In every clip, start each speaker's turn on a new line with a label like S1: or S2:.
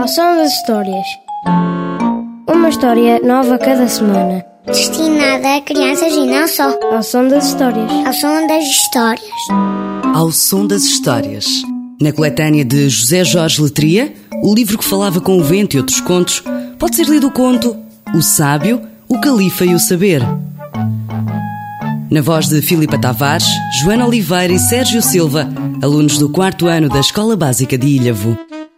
S1: Ao som das histórias. Uma história nova cada semana.
S2: Destinada a crianças e não só.
S1: Ao som das histórias.
S2: Ao som das histórias.
S3: Ao som das histórias. Na coletânea de José Jorge Letria, o livro que falava com o vento e outros contos, pode ser lido o conto O Sábio, o Califa e o Saber. Na voz de Filipa Tavares, Joana Oliveira e Sérgio Silva, alunos do 4º ano da Escola Básica de Ilhavo.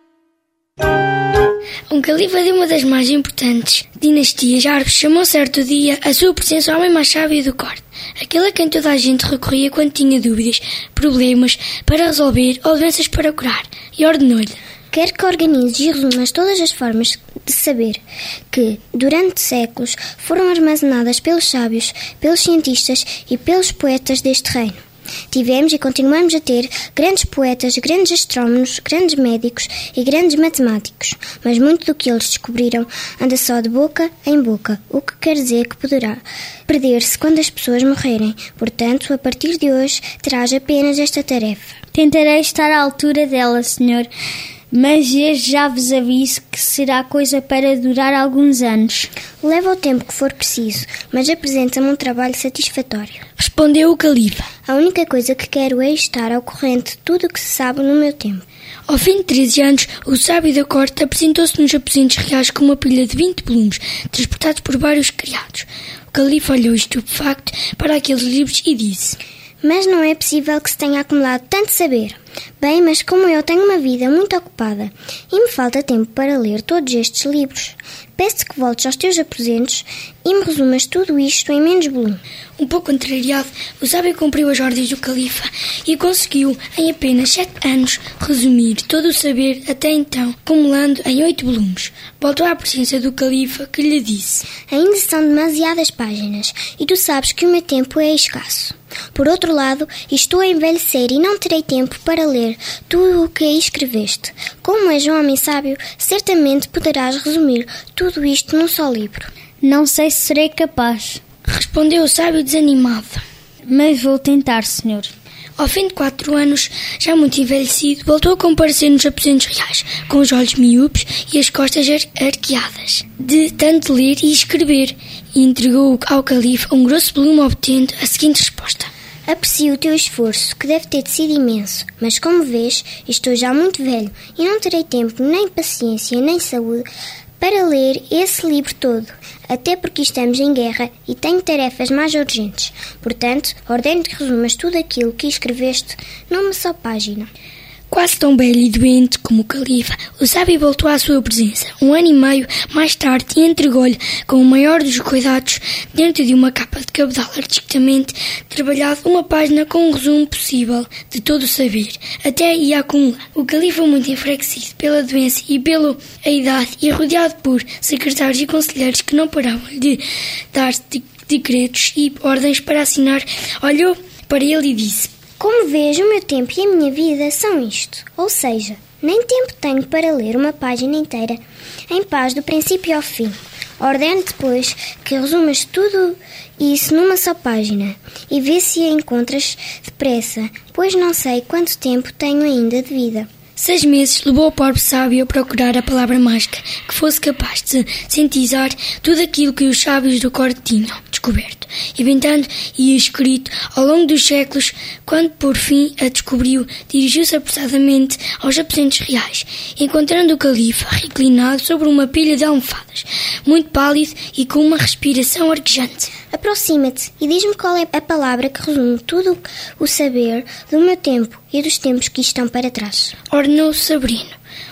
S4: Um califa de uma das mais importantes dinastias árabes chamou certo dia a sua presença ao homem mais sábio do corte, aquele a quem toda a gente recorria quando tinha dúvidas, problemas para resolver ou doenças para curar, e ordenou-lhe:
S2: Quero que organizes e resumas todas as formas de saber que, durante séculos, foram armazenadas pelos sábios, pelos cientistas e pelos poetas deste reino. Tivemos e continuamos a ter grandes poetas, grandes astrónomos, grandes médicos e grandes matemáticos, mas muito do que eles descobriram anda só de boca em boca, o que quer dizer que poderá perder-se quando as pessoas morrerem. Portanto, a partir de hoje, terás apenas esta tarefa.
S5: Tentarei estar à altura dela, senhor, mas desde já vos aviso que será coisa para durar alguns anos.
S2: Leva o tempo que for preciso, mas apresenta-me um trabalho satisfatório.
S4: Respondeu o califa:
S2: A única coisa que quero é estar ao corrente de tudo o que se sabe no meu tempo.
S4: Ao fim de 13 anos, o sábio da corte apresentou-se nos aposentos reais com uma pilha de 20 volumes, transportados por vários criados. O califa olhou estupefacto para aqueles livros e disse:
S2: Mas não é possível que se tenha acumulado tanto saber. Bem, mas como eu tenho uma vida muito ocupada e me falta tempo para ler todos estes livros, peço-te que voltes aos teus aposentos e me resumas tudo isto em menos volume.
S4: Um pouco contrariado, o sábio cumpriu as ordens do califa e conseguiu, em apenas 7 anos, resumir todo o saber até então, acumulando em 8 volumes. Voltou à presença do califa, que lhe disse:
S2: Ainda são demasiadas páginas e tu sabes que o meu tempo é escasso. Por outro lado, estou a envelhecer e não terei tempo para ler tudo o que aí escreveste. Como és um homem sábio, certamente poderás resumir tudo isto num só livro.
S5: Não sei se serei capaz,
S4: respondeu o sábio desanimado,
S5: mas vou tentar, senhor.
S4: Ao fim de 4 anos, já muito envelhecido, voltou a comparecer nos aposentos reais, com os olhos miúpes e as costas arqueadas, de tanto ler e escrever, e entregou ao califa um grosso volume, obtendo a seguinte resposta:
S2: Aprecio o teu esforço, que deve ter sido imenso, mas como vês, estou já muito velho e não terei tempo, nem paciência, nem saúde para ler esse livro todo, até porque estamos em guerra e tenho tarefas mais urgentes. Portanto, ordeno que resumas tudo aquilo que escreveste numa só página.
S4: Quase tão velho e doente como o califa, o sábio voltou à sua presença 1 ano e meio mais tarde e entregou-lhe, com o maior dos cuidados, dentro de uma capa de cabedal artisticamente trabalhado, uma página com um resumo possível de todo o saber, até aí acumular. O califa, muito enfraquecido pela doença e pela idade, e rodeado por secretários e conselheiros que não paravam de dar decretos e ordens para assinar, olhou para ele e disse:
S2: Como vês, o meu tempo e a minha vida são isto. Ou seja, nem tempo tenho para ler uma página inteira em paz do princípio ao fim. Ordeno depois que resumas tudo isso numa só página e vê se a encontras depressa, pois não sei quanto tempo tenho ainda de vida.
S4: 6 meses levou o pobre sábio a procurar a palavra mágica que fosse capaz de sintetizar tudo aquilo que os sábios do corte tinham descoberto, inventando e escrito ao longo dos séculos. Quando por fim a descobriu, dirigiu-se apressadamente aos aposentos reais, encontrando o califa reclinado sobre uma pilha de almofadas, muito pálido e com uma respiração arquejante.
S2: Aproxima-te e diz-me qual é a palavra que resume tudo o saber do meu tempo e dos tempos que estão para trás.
S4: Ordenou o sobrino.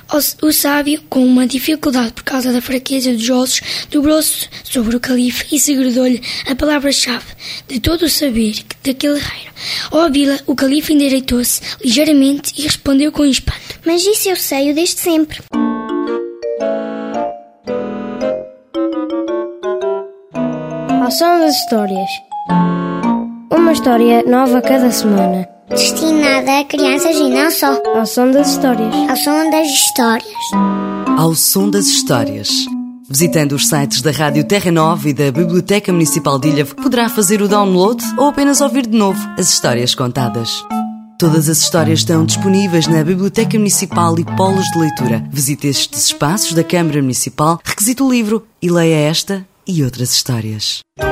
S4: O sábio, com uma dificuldade por causa da fraqueza dos ossos, dobrou-se sobre o califa e segredou-lhe a palavra-chave de todo o saber daquele reino. Ao ouvi-la, o califa endireitou-se ligeiramente e respondeu com espanto:
S2: Mas isso eu sei-o desde sempre.
S1: Ao som das histórias. Uma história nova cada semana.
S2: Destinada a crianças e não só.
S1: Ao som das histórias.
S2: Ao som das histórias.
S3: Ao som das histórias. Visitando os sites da Rádio Terra Nova e da Biblioteca Municipal de Ilhavo, poderá fazer o download ou apenas ouvir de novo as histórias contadas. Todas as histórias estão disponíveis na Biblioteca Municipal e Polos de Leitura. Visite estes espaços da Câmara Municipal, requisite o livro e leia esta e outras histórias.